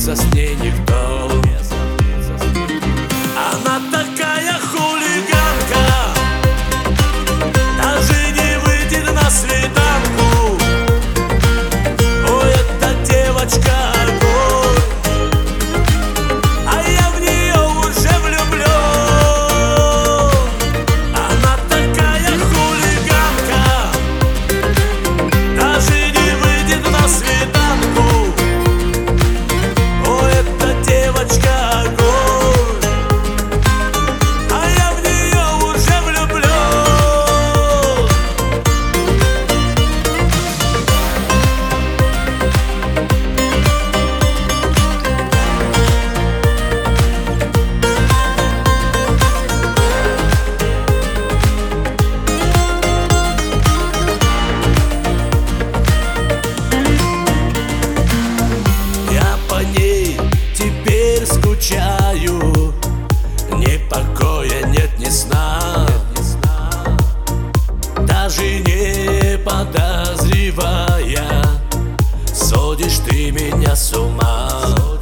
сравнится с ней никто. Она такая хулиганка, даже не выйдет на свиданку. Ой, эта девочка огонь, а я в нее уже влюблен. Она такая хулиганка, даже не выйдет на свиданку. Ой, эта девочка огонь, а я в нее уже влюблен. Я по ней теперь скучаю, ни покоя нет, ни сна. Даже не подозревая, сводишь ты меня с ума.